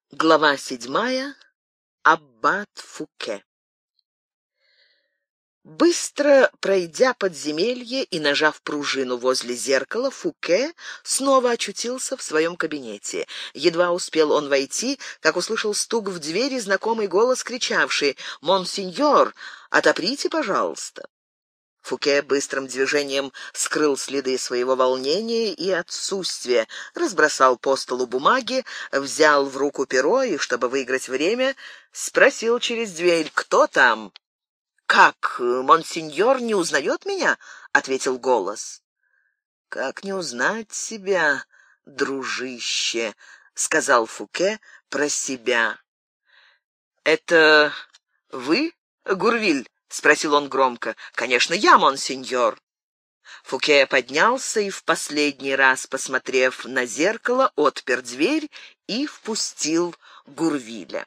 Глава 7. Аббат Фуке. Быстро пройдя подземелье и нажав пружину возле зеркала, Фуке снова очутился в своем кабинете. Едва успел он войти, как услышал стук в дверь и знакомый голос, кричавший: «Монсеньор, отоприте, пожалуйста». Фуке быстрым движением скрыл следы своего волнения и отсутствия, разбросал по столу бумаги, взял в руку перо и, чтобы выиграть время, спросил через дверь: «Кто там?» «Как, монсеньор не узнает меня?» — ответил голос. «Как не узнать себя, дружище?» — сказал Фуке про себя. «Это вы, Гурвиль?» — спросил он громко. «Конечно, я, монсеньор». Фуке поднялся и, в последний раз посмотрев на зеркало, отпер дверь и впустил Гурвиля.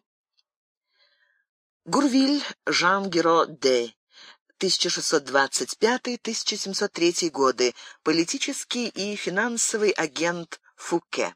Гурвиль Жан Гиро де, 1625-1703 годы, политический и финансовый агент Фуке.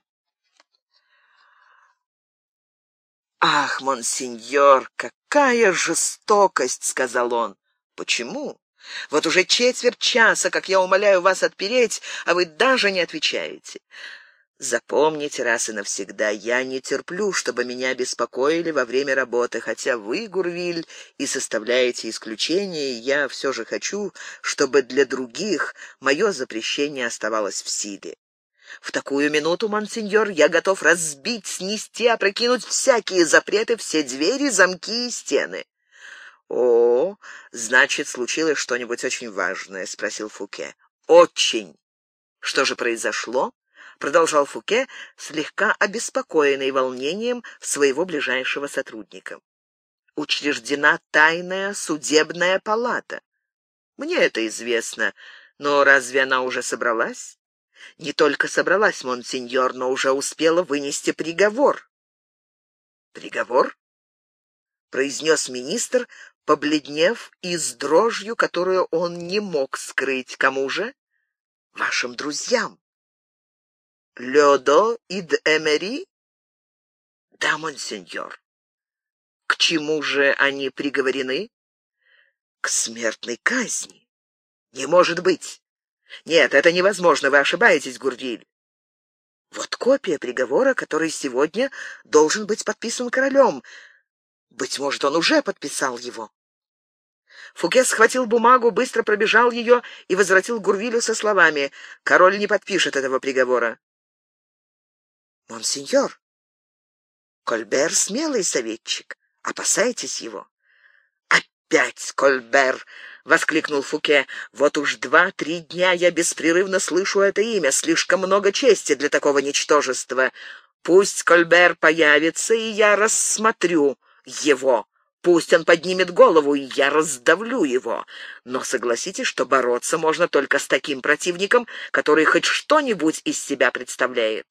«Ах, монсеньор, какая жестокость!» — сказал он. «Почему? Вот уже четверть часа, как я умоляю вас отпереть, а вы даже не отвечаете. Запомните раз и навсегда, я не терплю, чтобы меня беспокоили во время работы, хотя вы, Гурвиль, и составляете исключение, я все же хочу, чтобы для других мое запрещение оставалось в силе. В такую минуту, монсеньор, я готов разбить, снести, опрокинуть всякие запреты, все двери, замки и стены». «О, значит, случилось что-нибудь очень важное?» — спросил Фуке. «Очень. Что же произошло?» — продолжал Фуке, слегка обеспокоенный волнением своего ближайшего сотрудника. «Учреждена тайная судебная палата. Мне это известно, но разве она уже собралась?» «Не только собралась, монсеньор, но уже успела вынести приговор». «Приговор?» — произнес министр, побледнев и с дрожью, которую он не мог скрыть. «Кому же?» «Вашим друзьям». «Лёдо и Д'Эмери?» «Да, монсеньор». «К чему же они приговорены?» «К смертной казни». «Не может быть! Нет, это невозможно, вы ошибаетесь, Гурвиль». «Вот копия приговора, который сегодня должен быть подписан королем. Быть может, он уже подписал его». Фуке схватил бумагу, быстро пробежал ее и возвратил Гурвилю со словами: «Король не подпишет этого приговора». «Монсеньор, Кольбер — смелый советчик. Опасайтесь его». «Опять Кольбер!» — воскликнул Фуке. «Вот уж 2-3 дня я беспрерывно слышу это имя. Слишком много чести для такого ничтожества. Пусть Кольбер появится, и я рассмотрю его. Пусть он поднимет голову, и я раздавлю его. Но согласитесь, что бороться можно только с таким противником, который хоть что-нибудь из себя представляет».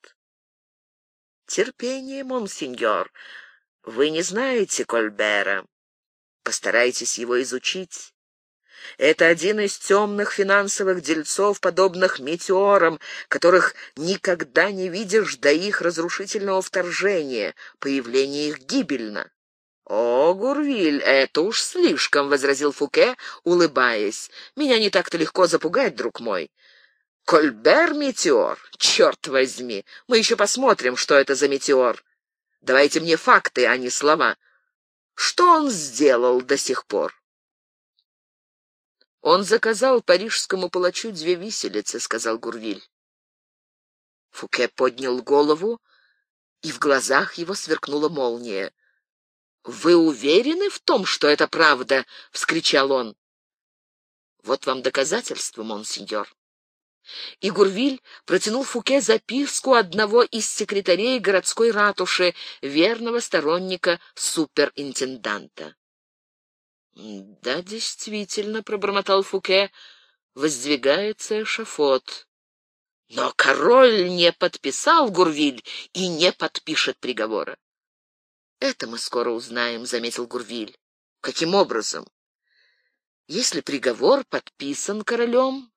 «Терпение, монсеньор. Вы не знаете Кольбера. Постарайтесь его изучить. Это один из темных финансовых дельцов, подобных метеорам, которых никогда не видишь до их разрушительного вторжения, появление их гибельно». «О, Гурвиль, это уж слишком», — возразил Фуке, улыбаясь. «Меня не так-то легко запугать, друг мой. Кольбер — метеор? Черт возьми, мы еще посмотрим, что это за метеор. Давайте мне факты, а не слова. Что он сделал до сих пор?» «Он заказал парижскому палачу 2 виселицы», — сказал Гурвиль. Фуке поднял голову, и в глазах его сверкнула молния. «Вы уверены в том, что это правда?» — вскричал он. «Вот вам доказательство, монсеньор». И Гурвиль протянул Фуке записку одного из секретарей городской ратуши, верного сторонника суперинтенданта. «Да, действительно», — пробормотал Фуке, — «воздвигается эшафот». «Но король не подписал, Гурвиль, и не подпишет приговора». «Это мы скоро узнаем», — заметил Гурвиль. «Каким образом?» «Если приговор подписан королем,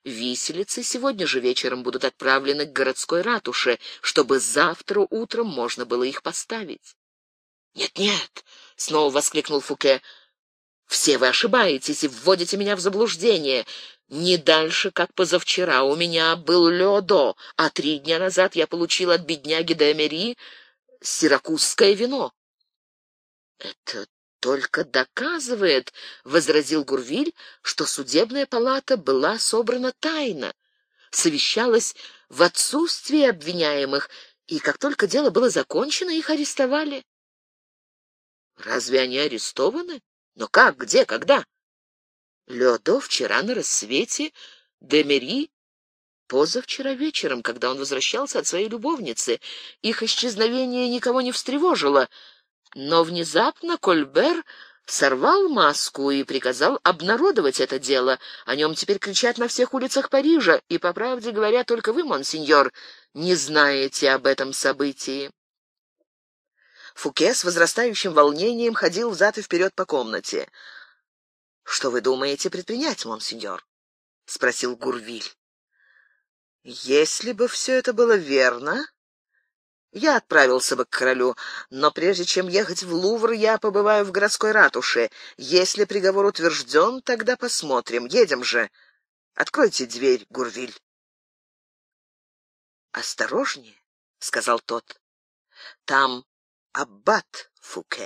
Виселицы сегодня же вечером будут отправлены к городской ратуше, чтобы завтра утром можно было их поставить. «Нет-нет!» — снова воскликнул Фуке. «Все вы ошибаетесь и вводите меня в заблуждение. Не дальше, как позавчера, у меня был лёдо, а 3 дня назад я получил от бедняги де Эмери сиракузское вино». «Это только доказывает, — возразил Гурвиль, — что судебная палата была собрана тайно, совещалась в отсутствии обвиняемых, и как только дело было закончено, их арестовали». «Разве они арестованы? Но как, где, когда?» «Лёдо вчера на рассвете, Демери позавчера вечером, когда он возвращался от своей любовницы. Их исчезновение никого не встревожило, но внезапно Кольбер сорвал маску и приказал обнародовать это дело. О нем теперь кричат на всех улицах Парижа, и, по правде говоря, только вы, монсеньор, не знаете об этом событии». Фуке с возрастающим волнением ходил взад и вперед по комнате. «Что вы думаете предпринять, монсеньор?» — спросил Гурвиль. «Если бы все это было верно, я отправился бы к королю, но прежде чем ехать в Лувр, я побываю в городской ратуше. Если приговор утвержден, тогда посмотрим. Едем же. Откройте дверь, Гурвиль». «Осторожнее», — сказал тот. «Там аббат Фуке».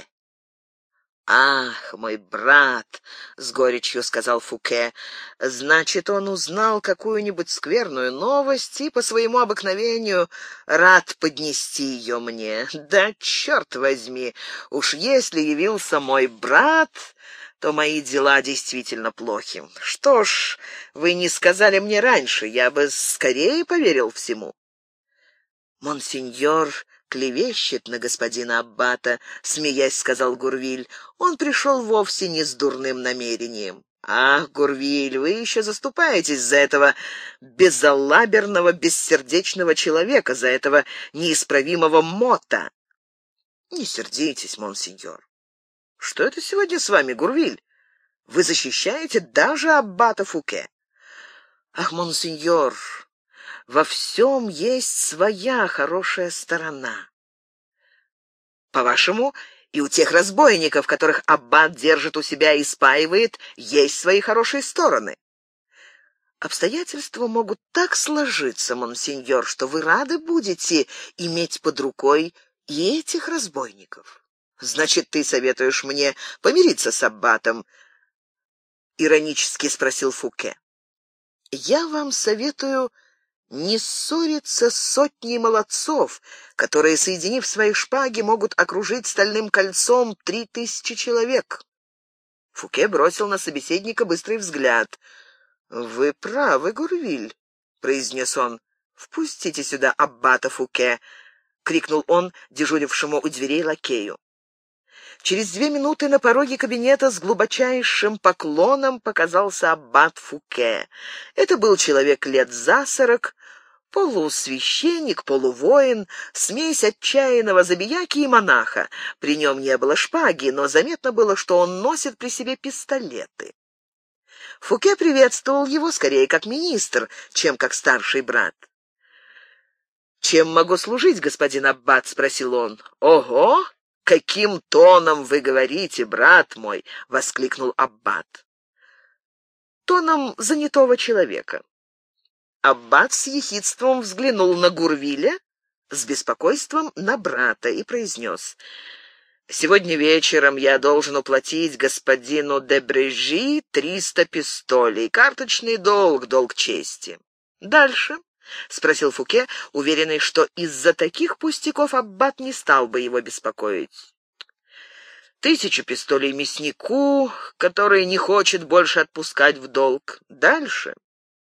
«Ах, мой брат!» — с горечью сказал Фуке. «Значит, он узнал какую-нибудь скверную новость и по своему обыкновению рад поднести ее мне. Да черт возьми! Уж если явился мой брат, то мои дела действительно плохи. Что ж, вы не сказали мне раньше, я бы скорее поверил всему». «Монсеньор клевещет на господина аббата», — смеясь сказал Гурвиль. «Он пришел вовсе не с дурным намерением». «Ах, Гурвиль, вы еще заступаетесь за этого безалаберного, бессердечного человека, за этого неисправимого мота». «Не сердитесь, монсеньор». «Что это сегодня с вами, Гурвиль? Вы защищаете даже аббата Фуке». «Ах, монсеньор, во всем есть своя хорошая сторона. По-вашему, и у тех разбойников, которых аббат держит у себя и спаивает, есть свои хорошие стороны. Обстоятельства могут так сложиться, монсеньор, что вы рады будете иметь под рукой и этих разбойников. Значит, ты советуешь мне помириться с аббатом?» — иронически спросил Фуке. «Я вам советую не ссориться с сотней молодцов, которые, соединив свои шпаги, могут окружить стальным кольцом 3000 человек». Фуке бросил на собеседника быстрый взгляд. «Вы правы, Гурвиль», — произнес он. «Впустите сюда аббата Фуке», — крикнул он дежурившему у дверей лакею. Через 2 минуты на пороге кабинета с глубочайшим поклоном показался аббат Фуке. Это был человек лет за 40, полусвященник, полувоин, смесь отчаянного забияки и монаха. При нем не было шпаги, но заметно было, что он носит при себе пистолеты. Фуке приветствовал его скорее как министр, чем как старший брат. «Чем могу служить, господин аббат?» — спросил он. «Ого! Каким тоном вы говорите, брат мой!» — воскликнул аббат. «Тоном занятого человека». Аббат с ехидством взглянул на Гурвиля, с беспокойством на брата и произнес: «Сегодня вечером я должен уплатить господину де Брежи 300 пистолей. Карточный долг, долг чести. Дальше?» — спросил Фуке, уверенный, что из-за таких пустяков аббат не стал бы его беспокоить. 1000 пистолей мяснику, который не хочет больше отпускать в долг. Дальше.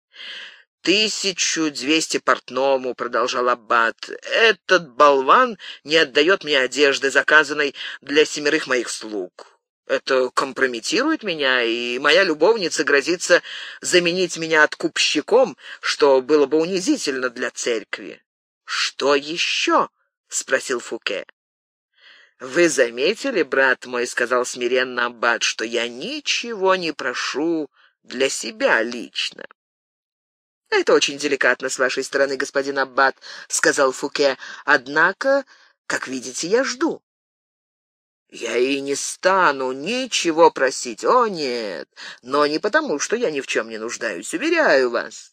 1200 портному, — продолжал аббат. Этот болван не отдает мне одежды, заказанной для 7 моих слуг. Это компрометирует меня, и моя любовница грозится заменить меня откупщиком, что было бы унизительно для церкви. «Что еще?» — спросил Фуке. «Вы заметили, брат мой, — сказал смиренно аббат, — что я ничего не прошу для себя лично. «Это очень деликатно с вашей стороны, господин аббат», — сказал Фуке. «Однако, как видите, я жду». «Я и не стану ничего просить, о нет, но не потому, что я ни в чем не нуждаюсь, уверяю вас».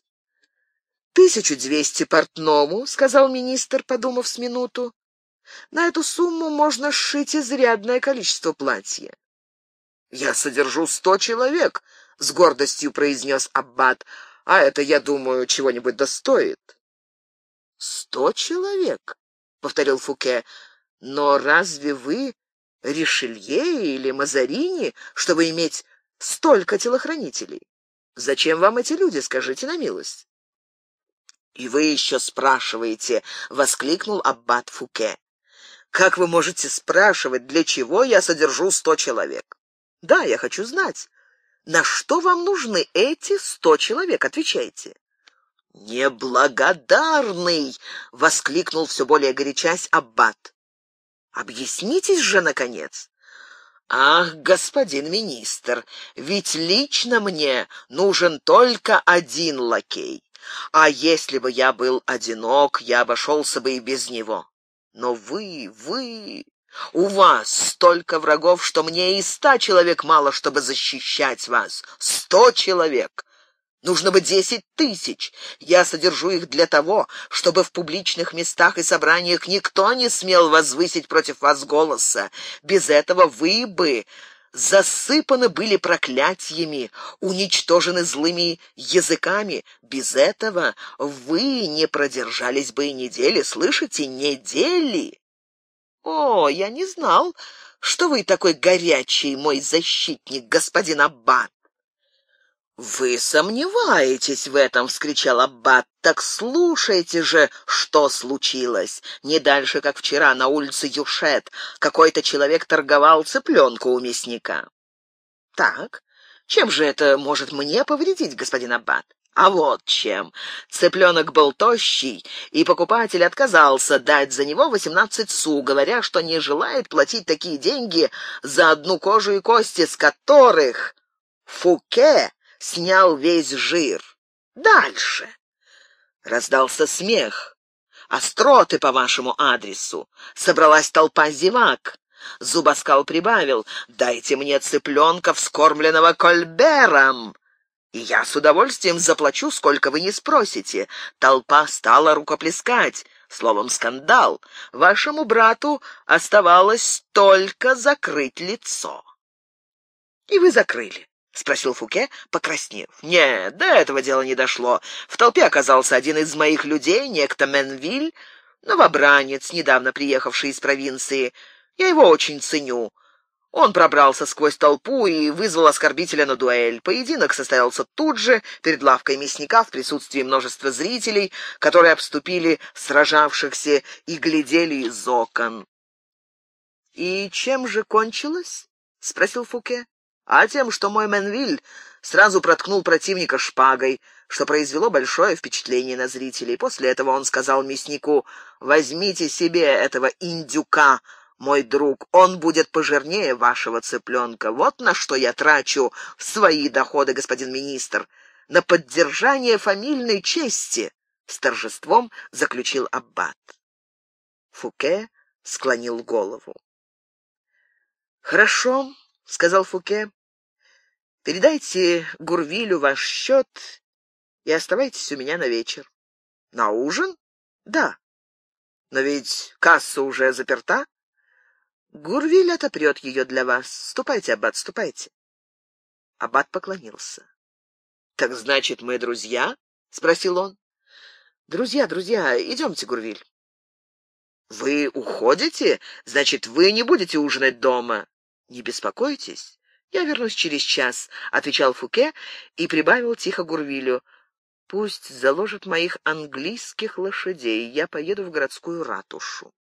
1200 портному, — сказал министр, подумав с минуту. На эту сумму можно сшить изрядное количество платья. «Я содержу 100 человек», — с гордостью произнес аббат, «а это, я думаю, чего-нибудь достоит». 100 человек?» — повторил Фуке. «Но разве вы Ришелье или Мазарини, чтобы иметь столько телохранителей? Зачем вам эти люди, скажите на милость?» «И вы еще спрашиваете», — воскликнул аббат Фуке. «Как вы можете спрашивать, для чего я содержу 100 человек? Да, я хочу знать, на что вам нужны эти 100 человек? Отвечайте». «Неблагодарный!» — воскликнул все более горячась аббат. «Объяснитесь же, наконец!» «Ах, господин министр, ведь лично мне нужен только один лакей, а если бы я был одинок, я обошелся бы и без него. Но у вас столько врагов, что мне и 100 человек мало, чтобы защищать вас. 100 человек! Нужно бы 10 000. Я содержу их для того, чтобы в публичных местах и собраниях никто не смел возвысить против вас голоса. Без этого вы бы засыпаны были проклятиями, уничтожены злыми языками. Без этого вы не продержались бы и недели, слышите, недели. О, я не знал, что вы такой горячий мой защитник, господин аббат. «Вы сомневаетесь в этом!» — вскричал аббат. «Так слушайте же, что случилось. Не дальше, как вчера, на улице Юшет какой-то человек торговал цыпленку у мясника». «Так, чем же это может мне повредить, господин аббат?» «А вот чем. Цыпленок был тощий, и покупатель отказался дать за него 18 су, говоря, что не желает платить такие деньги за одну кожу и кости, с которых Фуке снял весь жир. Дальше. Раздался смех. Остроты по вашему адресу. Собралась толпа зевак. Зубоскал прибавил: «Дайте мне цыпленка, вскормленного Кольбером, и я с удовольствием заплачу, сколько вы не спросите». Толпа стала рукоплескать. Словом, скандал. Вашему брату оставалось только закрыть лицо. И вы закрыли. — спросил Фуке, покраснев. «Нет, до этого дела не дошло. В толпе оказался один из моих людей, некто Менвиль, новобранец, недавно приехавший из провинции. Я его очень ценю. Он пробрался сквозь толпу и вызвал оскорбителя на дуэль. Поединок состоялся тут же, перед лавкой мясника, в присутствии множества зрителей, которые обступили сражавшихся и глядели из окон». «И чем же кончилось?» — спросил Фуке. «А тем, что мой Менвиль сразу проткнул противника шпагой, что произвело большое впечатление на зрителей. После этого он сказал мяснику: «Возьмите себе этого индюка, мой друг, он будет пожирнее вашего цыпленка. Вот на что я трачу свои доходы, господин министр, на поддержание фамильной чести», — с торжеством заключил аббат. Фуке склонил голову. «Хорошо», — сказал Фуке, — «передайте Гурвилю ваш счет и оставайтесь у меня на вечер». «На ужин?» «Да». «Но ведь касса уже заперта». «Гурвиль отопрет ее для вас. Ступайте, аббат, ступайте». Аббат поклонился. «Так значит, мы друзья?» — спросил он. «Друзья, идемте, Гурвиль». «Вы уходите? Значит, вы не будете ужинать дома?» «Не беспокойтесь, я вернусь через час», — отвечал Фуке и прибавил тихо Гурвилю: «Пусть заложат моих английских лошадей, я поеду в городскую ратушу».